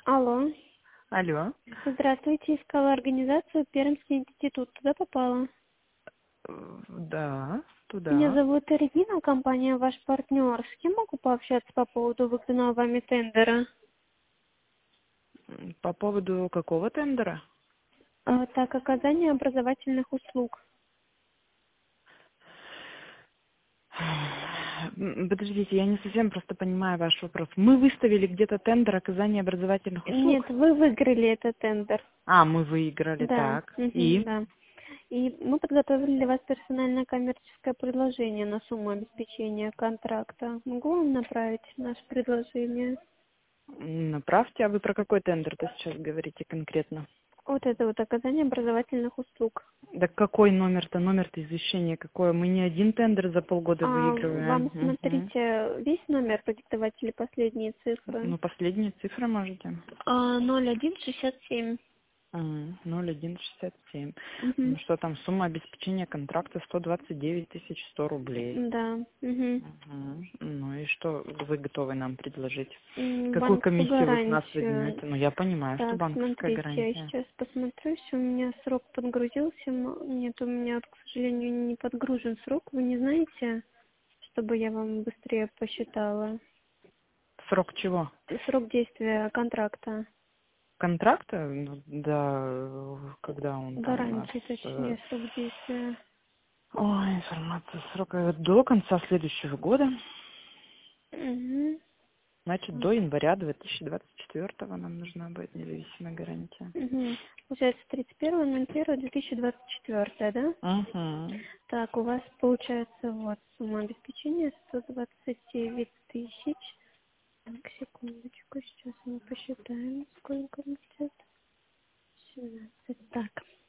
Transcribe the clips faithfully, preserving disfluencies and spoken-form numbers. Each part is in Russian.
Алло. Алло. Здравствуйте, искала организацию Пермский институт. Туда попала. Э, Да, Меня туда. зовут Регина, компания «Ваш партнер». С кем могу пообщаться по поводу выданного вами тендера? М, По поводу какого тендера? А, так, оказание образовательных услуг. М, Подождите, я не совсем просто понимаю ваш вопрос. Мы выставили где-то тендер оказания образовательных услуг. Нет, вы выиграли этот тендер. А, мы выиграли, Да, так. мгм, И? да. И мы подготовили для вас персональное коммерческое предложение на сумму обеспечения контракта. Могу вам направить наше предложение? М, Направьте, а вы про какой тендер-то сейчас говорите конкретно? Вот это вот оказание образовательных услуг. Да какой номер-то? Номер-то извещения какой? Мы не один тендер за полгода А вам, выигрываем. Мгм. смотрите, весь номер продиктовать или последние цифры? Ну, последние цифры можете. А, ноль один шестьдесят семь. М, ноль один шестьдесят семь. Угу. Ну что там, сумма обеспечения контракта сто двадцать девять тысяч сто рублей. Да. Угу. Мгм. Ну и что вы готовы нам предложить? Какую Банковскую комиссию вы с нас гарантию. возьмете? Ну я понимаю, что Так, банковская смотрите, я гарантия. сейчас посмотрю, если у меня срок подгрузился. М, Нет, у меня, вот, к сожалению, не подгружен срок. Вы не знаете, чтобы я вам быстрее посчитала? Срок чего? Срок действия контракта. Контракта? Ну, да, когда он там у нас... Гарантии, э, точнее, срок действия. Ой, информация срока до конца следующего года. Угу. Значит, до января две тысячи двадцать четвёртого нам нужна будет независимая гарантия. Угу. Получается, тридцать первое ноль первое две тысячи двадцать четыре, да? Угу. Так, у вас получается вот сумма обеспечения сто двадцать девять тысяч. Так, секундочку, сейчас мы посчитаем, сколько будет. семнадцать. Так.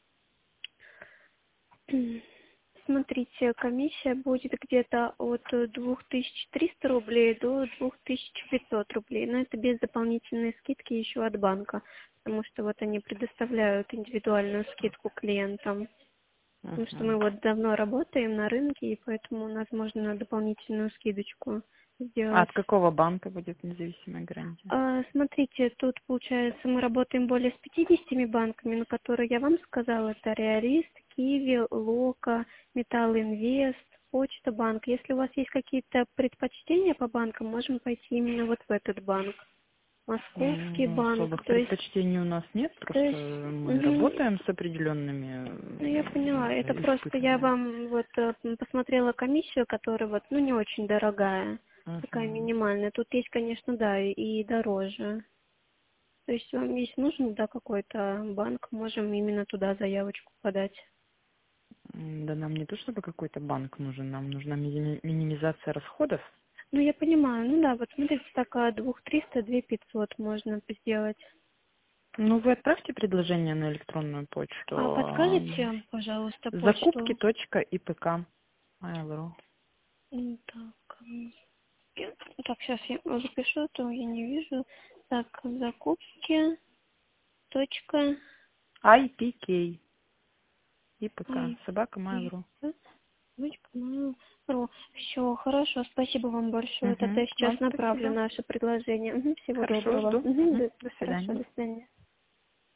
Смотрите, комиссия будет где-то от две тысячи триста рублей до две тысячи пятьсот рублей. Но это без дополнительной скидки еще от банка, потому что вот они предоставляют индивидуальную скидку клиентам. Потому что Угу. мы вот давно работаем на рынке, и поэтому у нас можно дополнительную скидочку А сделать. от какого банка будет независимая гарантия? А, смотрите, тут получается мы работаем более с пятьюдесятью банками, на которые я вам сказала. Это Реалист, Киви, Лока, Металл Инвест, Почта банк. Если у вас есть какие-то предпочтения по банкам, можем пойти именно вот в этот банк. М, Московский Ну, банк. особых То есть, предпочтений у нас нет, то просто есть, мы мгм. работаем с определенными Ну, я поняла. Это э, просто я испытанными. вам вот э, м, посмотрела комиссию, которая вот, ну, не очень дорогая, такая Мгм. минимальная. Тут есть, конечно, да, и, и дороже. То есть вам если нужен, да, какой-то банк, можем именно туда заявочку подать. М, Да нам не то, чтобы какой-то банк нужен, нам нужна ми- минимизация расходов. Ну, я понимаю. Ну да, вот смотрите, так а две триста, две пятьсот можно сделать. Ну, вы отправьте предложение на электронную почту. А ам, подскажите, пожалуйста, Закупки почту? точка ипк. Mail.ru. М, Так, м, так, сейчас я запишу, а то я не вижу. Так, закупки, точка, ай пи кей. ипк. ай, Собака и, Mail.ru. да, точка, ну, ру. Все, хорошо, спасибо вам большое. Тогда Угу. я сейчас Вам направлю спасибо. наше предложение. Мгм, всего Хорошо, доброго. жду. Мгм, Мгм. да, До хорошо, свидания. до свидания.